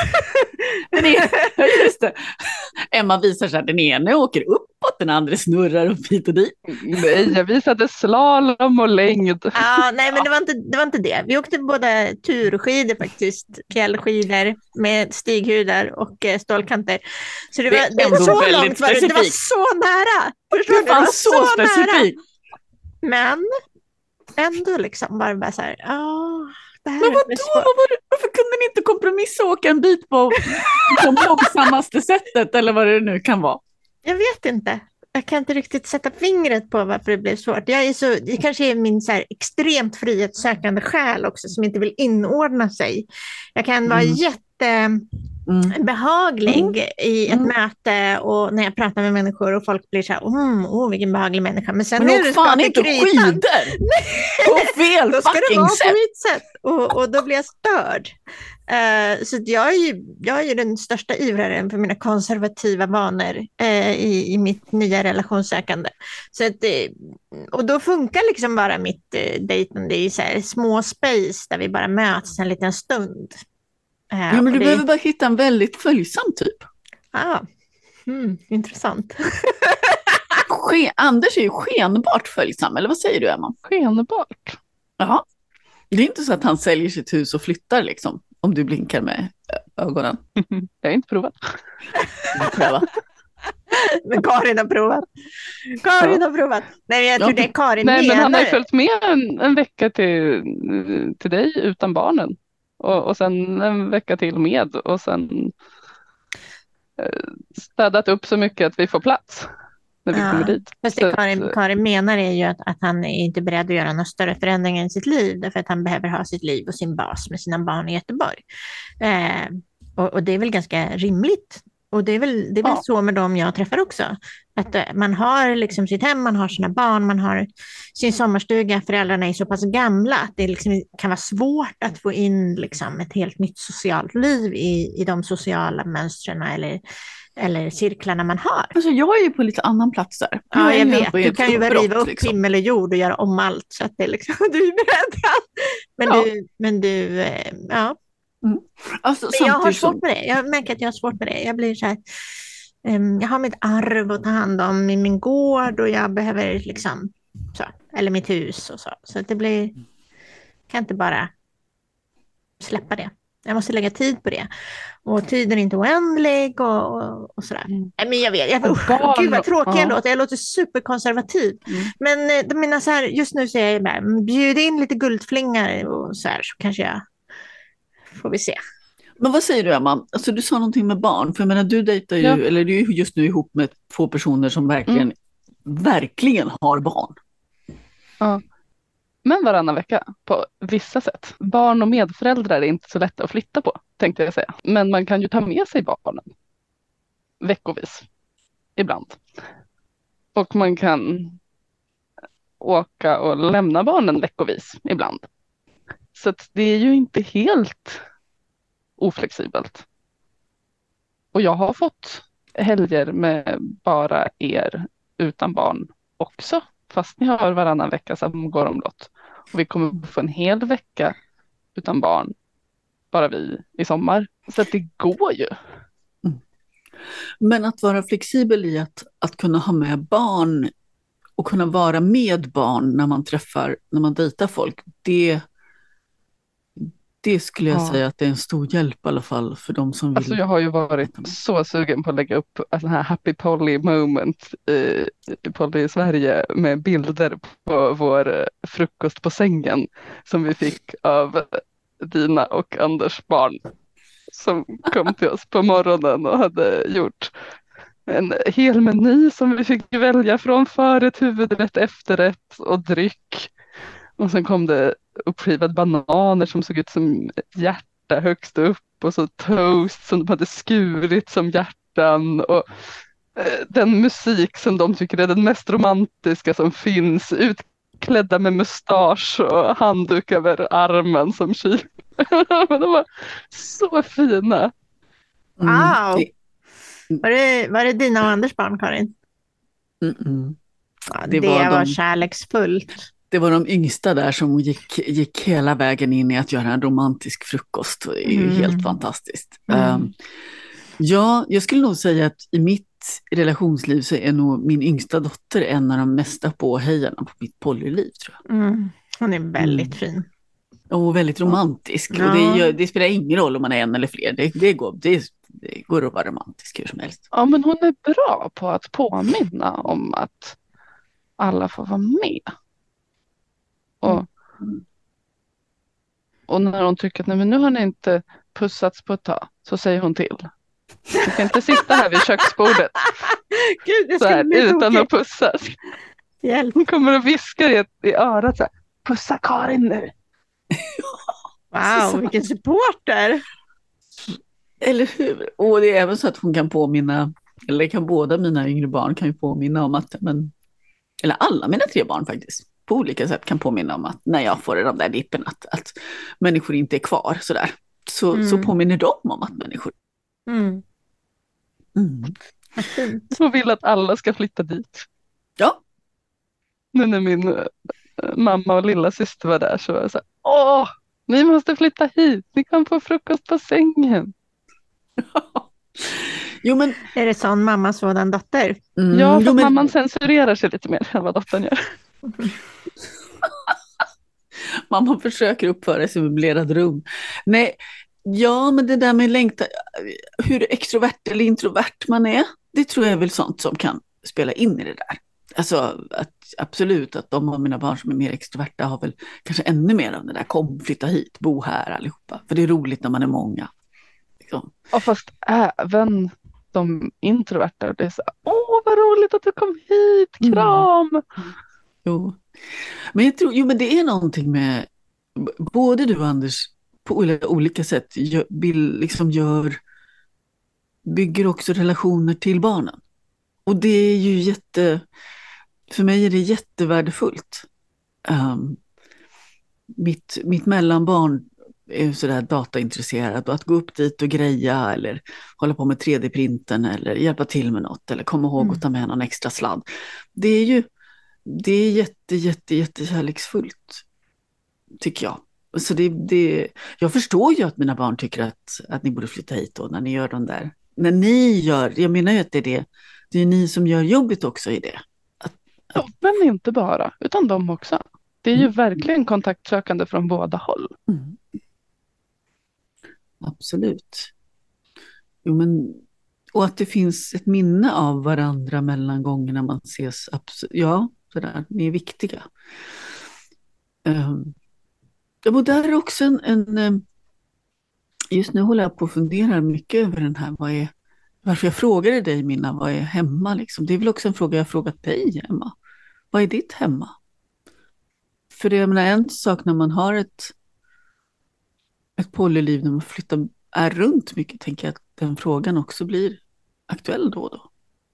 S2: Just det. Emma visar sig att den ene åker uppåt, den andra snurrar upp hit och dit.
S4: Nej, jag visade slalom och längd.
S3: Nej, men det var inte det. Vi åkte båda turskidor faktiskt, fjällskidor med stighudar och stålkanter. Så det var så långt, det var så nära.
S2: Det var så specifikt.
S3: Men ändå liksom bara så här,
S2: men varför kunde ni inte kompromissa och åka en bit på långsammaste sättet, eller vad det nu kan vara?
S3: Jag vet inte. Jag kan inte riktigt sätta fingret på varför det blev svårt. Det kanske är min så här extremt frihetssökande själ också, som inte vill inordna sig. Jag kan vara behaglig i ett möte, och när jag pratar med människor och folk blir så här, vilken behaglig människa. Men sen
S2: är det fan inte skidor på fel
S3: då ska det
S2: fucking
S3: vara
S2: sätt.
S3: På mitt sätt. Och då blir jag störd. Så jag är ju den största ivraren för mina konservativa vanor i mitt nya relationssökande. Så att, och då funkar liksom bara mitt dejtande i så här små space där vi bara möts en liten stund.
S2: Ja, men du behöver bara hitta en väldigt följsam typ.
S3: Intressant.
S2: Anders är ju skenbart följsam, eller vad säger du, Emma?
S4: Skenbart?
S2: Jaha. Det är inte så att han säljer sitt hus och flyttar liksom, om du blinkar med ögonen.
S4: Jag har inte provat.
S3: Men Karin har provat. Nej, jag tror det är Karin.
S4: Nej, men han har ju följt med en vecka till dig utan barnen. Och sen en vecka till med, och sen städat upp så mycket att vi får plats när vi kommer dit.
S3: Fast det Karin menar är ju att han är inte beredd att göra några större förändringar i sitt liv, därför att han behöver ha sitt liv och sin bas med sina barn i Göteborg. Och det är väl ganska rimligt. Och det är väl så med dem jag träffar också. Att man har liksom sitt hem, man har sina barn, man har sin sommarstuga, föräldrarna är så pass gamla att det liksom kan vara svårt att få in liksom ett helt nytt socialt liv i de sociala mönstren eller cirklarna man har.
S2: Alltså jag är ju på lite annan plats där.
S3: Ja, jag vet. Du kan ju väl riva upp liksom himmel och jord och göra om allt, så att det liksom, du är beredd. Men du, ja.
S2: Alltså,
S3: men jag har svårt med det. Jag märker att jag har svårt med det. Jag blir så här, jag har mitt arv att ta hand om i min gård, och jag behöver liksom så, eller mitt hus och så. Så att det blir, kan inte bara släppa det. Jag måste lägga tid på det. Och tiden är inte oändlig och sådär. Nej, men jag vet, gud vad tråkig jag låter. Jag låter superkonservativ. Men de menar så här, just nu säger jag bara, bjud in lite guldflingar och så här, så kanske jag får vi se.
S2: Men vad säger du, Emma? Alltså, du sa någonting med barn. För jag menar, du dejtar ju, eller du är just nu ihop med 2 personer som verkligen har barn.
S4: Ja. Men varannan vecka på vissa sätt. Barn och medföräldrar är inte så lätta att flytta på, tänkte jag säga. Men man kan ju ta med sig barnen veckovis ibland. Och man kan åka och lämna barnen veckovis ibland. Så att det är ju inte helt oflexibelt. Och jag har fått helger med bara er utan barn också. Fast ni har varannan vecka som går omlott. Och vi kommer få en hel vecka utan barn. Bara vi i sommar. Så att det går ju.
S2: Men att vara flexibel i att kunna ha med barn och kunna vara med barn när man dejtar folk, det skulle jag säga att det är en stor hjälp i alla fall för de som vill.
S4: Alltså jag har ju varit så sugen på att lägga upp en här happy poly moment i Poly i Sverige med bilder på vår frukost på sängen som vi fick av Dina och Anders barn som kom till oss på morgonen och hade gjort en hel meny som vi fick välja från förrätt, huvudrätt, efterrätt och dryck. Och sen kom det uppskivade bananer som såg ut som hjärta högst upp och så toast som de hade skurit som hjärtan och den musik som de tycker är den mest romantiska som finns, utklädda med mustasch och handduk över armen som kyl. Men de var så fina.
S3: Wow! Var det dina och Anders barn, Karin? Ja, det var kärleksfullt.
S2: Det var de yngsta där som gick hela vägen in i att göra en romantisk frukost. Det är ju helt fantastiskt. Ja, jag skulle nog säga att i mitt relationsliv så är nog min yngsta dotter en av de mesta påhejarna på mitt polyliv, tror jag.
S3: Hon är väldigt fin.
S2: Och väldigt romantisk.
S3: Ja.
S2: Och det spelar ingen roll om man är en eller fler. Det går att vara romantisk hur som helst.
S4: Ja, men hon är bra på att påminna om att alla får vara med. Och när hon tycker att nej, men nu har ni inte pussats på ett tag, så säger hon till. Du kan inte sitta här vid köksbordet
S3: Gud,
S4: så här, utan att pussas.
S3: Hjälp.
S4: Hon kommer och viskar i örat så här, pussa Karin nu.
S3: Wow, vilken supporter.
S2: Eller hur? Och det är även så att hon kan påminna, eller kan båda mina yngre barn kan ju påminna om att, eller alla mina 3 barn faktiskt, på olika sätt kan påminna om att när jag får den där dippen att människor inte är kvar sådär. Så påminner de om att människor.
S4: Hon vill att alla ska flytta dit.
S2: Ja.
S4: Nu när min mamma och lilla syster var där så var jag så här, åh, ni måste flytta hit. Ni kan få frukost på sängen.
S2: Jo, men...
S3: Är det sån mamma, sådan dotter?
S4: Ja, för mamman censurerar sig lite mer än vad dottern gör.
S2: Mamma försöker uppföra sig i möblerad rum. Nej, ja, men det där med längtan, hur extrovert eller introvert man är, det tror jag är väl sånt som kan spela in i det där. Alltså absolut att de av mina barn som är mer extroverta har väl kanske ännu mer av det där, kom, flytta hit, bo här allihopa. För det är roligt när man är många. Liksom.
S4: Ja, fast även de introverta, det är så åh vad roligt att du kom hit, kram!
S2: Jo. Men jag tror, men det är någonting med både du och Anders på olika sätt bygger också relationer till barnen. Och det är ju för mig är det jättevärdefullt. Mitt mellanbarn är sådär dataintresserad och att gå upp dit och greja eller hålla på med 3D-printen eller hjälpa till med något eller komma ihåg att ta med någon extra sladd. Det är jättekärleksfullt, tycker jag. Så jag förstår ju att mina barn tycker att ni borde flytta hit då när ni gör de där. När ni gör, jag menar ju att det är ni som gör jobbet också i det.
S4: Men inte bara, utan de också. Det är ju verkligen kontaktsökande från båda håll.
S2: Absolut. Jo, men, och att det finns ett minne av varandra mellan gångerna man ses. Ja, sådär, ni är viktiga. Och där är också just nu håller jag på att fundera mycket över den här, varför jag frågade dig Minna, vad är hemma liksom? Det är väl också en fråga jag har frågat dig, Emma. Vad är ditt hemma? För det är en sak när man har ett polyliv, när man är runt mycket, tänker jag att den frågan också blir aktuell då och då.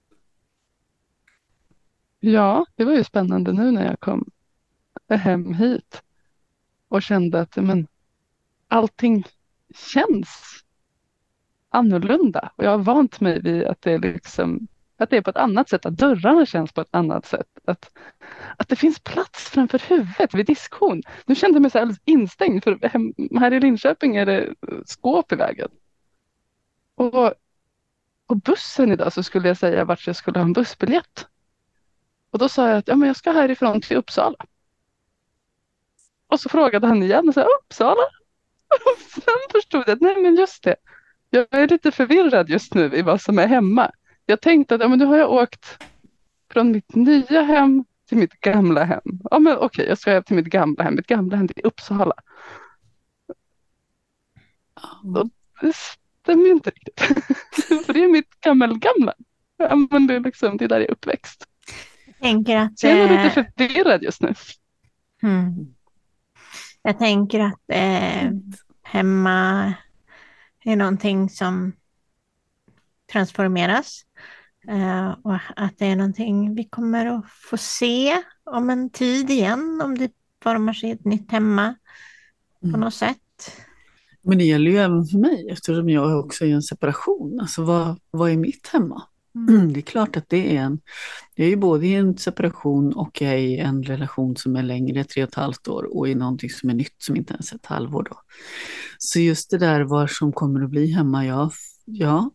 S4: Ja, det var ju spännande nu när jag kom hem hit och kände att allting känns annorlunda. Och jag har vant mig vid att det är på ett annat sätt, att dörrarna känns på ett annat sätt. Att det finns plats framför huvudet vid diskhon. Nu kände jag mig så alldeles instängd, för här i Linköping är det skåp i vägen. Och på bussen idag så skulle jag säga vart jag skulle ha en bussbiljett. Och då sa jag att jag ska härifrån till Uppsala. Och så frågade han igen och sa Uppsala? Och sen förstod jag att nej, men just det. Jag är lite förvirrad just nu i vad som är hemma. Jag tänkte att nu har jag åkt från mitt nya hem till mitt gamla hem. Ja, men okej, jag ska till mitt gamla hem. Mitt gamla hem till Uppsala. Och det stämmer ju inte riktigt. För det är mitt gamla. Ja, men det är där jag är uppväxt. Så jag är lite förvirrad just nu.
S3: Jag tänker att hemma är någonting som transformeras. Och att det är någonting vi kommer att få se om en tid igen, om det formar sig ett nytt hemma på något sätt.
S2: Men det gäller ju även för mig, eftersom jag också är i en separation. Alltså vad är mitt hemma? Det är klart att jag är ju både i en separation och jag är i en relation som är längre, 3,5 år, och i någonting som är nytt som inte ens är ett halvår då. Så just det där vad som kommer att bli hemma, ja,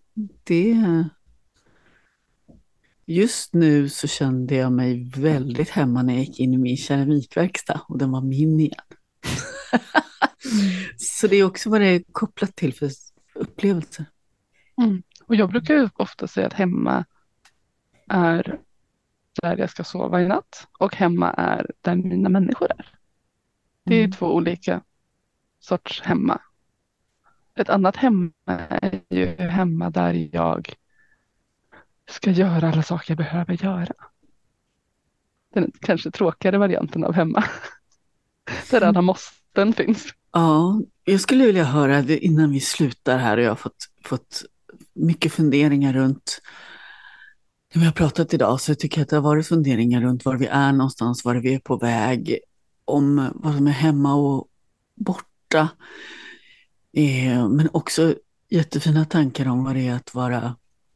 S2: just nu så kände jag mig väldigt hemma när jag gick in i min keramikverkstad och den var min igen. Så det är också vad det är kopplat till för upplevelser.
S4: Och jag brukar ju ofta säga att hemma är där jag ska sova i natt och hemma är där mina människor är. Det är 2 olika sorts hemma. Ett annat hemma är ju hemma där jag ska göra alla saker jag behöver göra. Den kanske tråkigare varianten av hemma. Där alla måsten finns.
S2: Ja, jag skulle vilja höra innan vi slutar här, och jag har fått mycket funderingar runt det vi har pratat idag, så jag tycker att det har varit funderingar runt var vi är någonstans, var vi är på väg, om vad som är hemma och borta. Men också jättefina tankar om vad det är att vara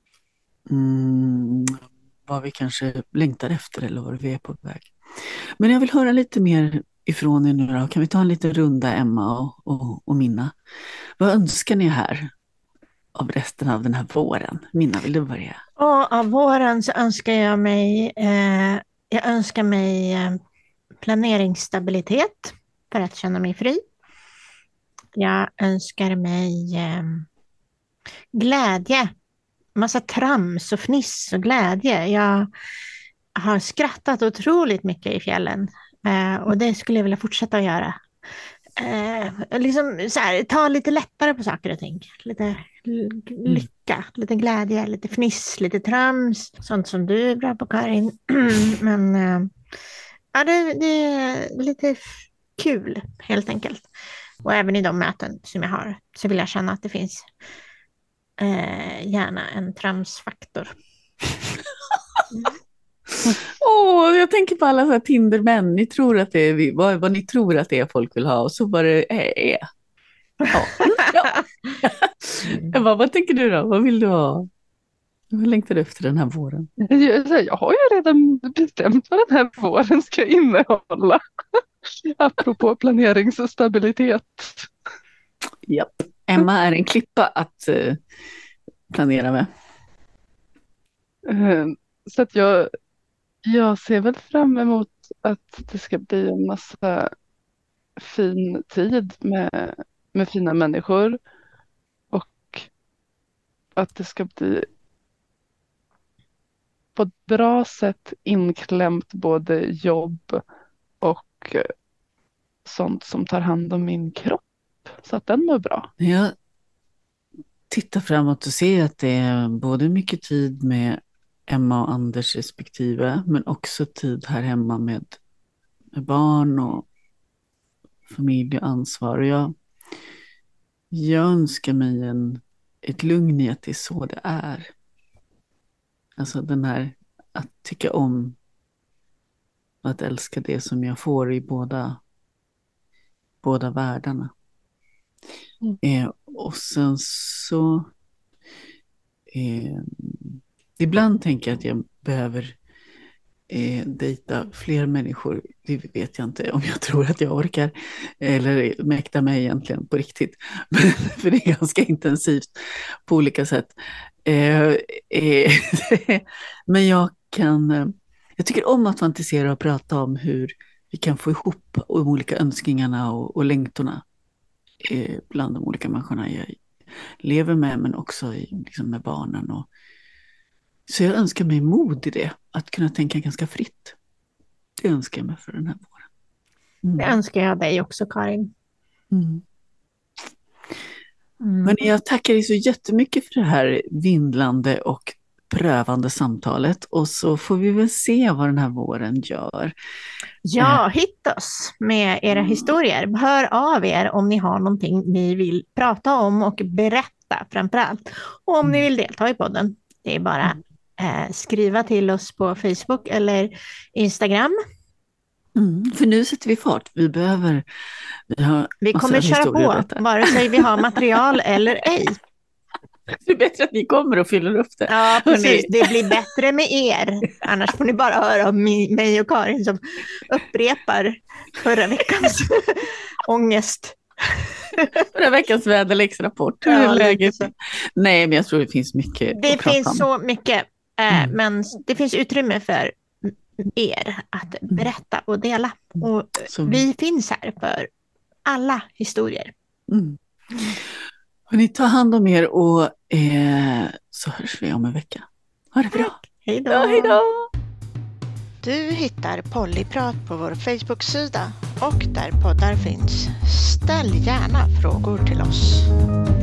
S2: vad vi kanske längtar efter eller var vi är på väg. Men jag vill höra lite mer ifrån er nu då. Kan vi ta en liten runda, Emma och Minna? Vad önskar ni här av resten av den här våren? Minna, vill du börja?
S3: Av våren så önskar jag mig planeringsstabilitet för att känna mig fri. Jag önskar mig glädje, massa trams och fniss och glädje. Jag har skrattat otroligt mycket i fjällen och det skulle jag vilja fortsätta att göra. Liksom så här, ta lite lättare på saker och ting. Lite lycka, lite glädje, lite fniss, lite trams. Sånt som du är bra på, Karin. Men ja, det är lite kul helt enkelt. Och även i de möten som jag har så vill jag känna att det finns gärna en tramsfaktor.
S2: Jag tänker på alla så här Tindermän. Ni tror att det är vad ni tror att det är folk vill ha, och så vad det är. Ja. Vad tänker du då? Vad vill du ha? Vad längtar du efter den här våren?
S4: Jag har ju redan bestämt vad den här våren ska innehålla. Apropå planerings- och stabilitet.
S2: Japp. Emma är en klippa att planera med.
S4: Så att jag ser väl fram emot att det ska bli en massa fin tid med fina människor. att det ska bli på ett bra sätt inklämt både jobb och sånt som tar hand om min kropp. Så att den mår bra.
S2: Jag tittar framåt och ser att det är både mycket tid med Emma och Anders respektive, men också tid här hemma med barn och familj och ansvar. Och jag önskar mig ett lugn i att det är så det är. Alltså den här att tycka om och att älska det som jag får i båda världarna. Och sen så ibland tänker jag att jag behöver dejta fler människor. Det vet jag inte om jag tror att jag orkar eller mäktar mig egentligen på riktigt. För det är ganska intensivt på olika sätt. Men jag tycker om att fantisera och prata om hur vi kan få ihop de olika önskningarna och längtorna bland de olika människorna jag lever med, men också liksom med barnen. Så jag önskar mig mod i det, att kunna tänka ganska fritt. Det önskar jag mig för den här våren.
S3: Det önskar jag dig också, Karin.
S2: Men jag tackar dig så jättemycket för det här vindlande och prövande samtalet, och så får vi väl se vad den här våren gör.
S3: Ja, hitta oss med era historier. Hör av er om ni har någonting ni vill prata om och berätta framförallt. Och om ni vill delta i podden, det är bara skriva till oss på Facebook eller Instagram.
S2: För nu sätter vi fart. Vi
S3: kommer köra på, vare sig vi har material eller ej.
S2: Det är bättre att ni kommer och fyller upp det.
S3: Ja, precis. Det blir bättre med er. Annars får ni bara höra om mig och Karin som upprepar förra veckans ångest.
S2: Förra veckans väderleksrapport. Hur är läget? Nej, men jag tror det finns mycket.
S3: Det finns så mycket. Men det finns utrymme för er att berätta och dela. Och vi finns här för alla historier.
S2: Ni tar hand om er, och så hörs vi om en vecka. Ha det bra.
S3: Hej då.
S2: Ja, hej då.
S3: Du hittar Pollyprat på vår Facebook-sida och där poddar finns. Ställ gärna frågor till oss.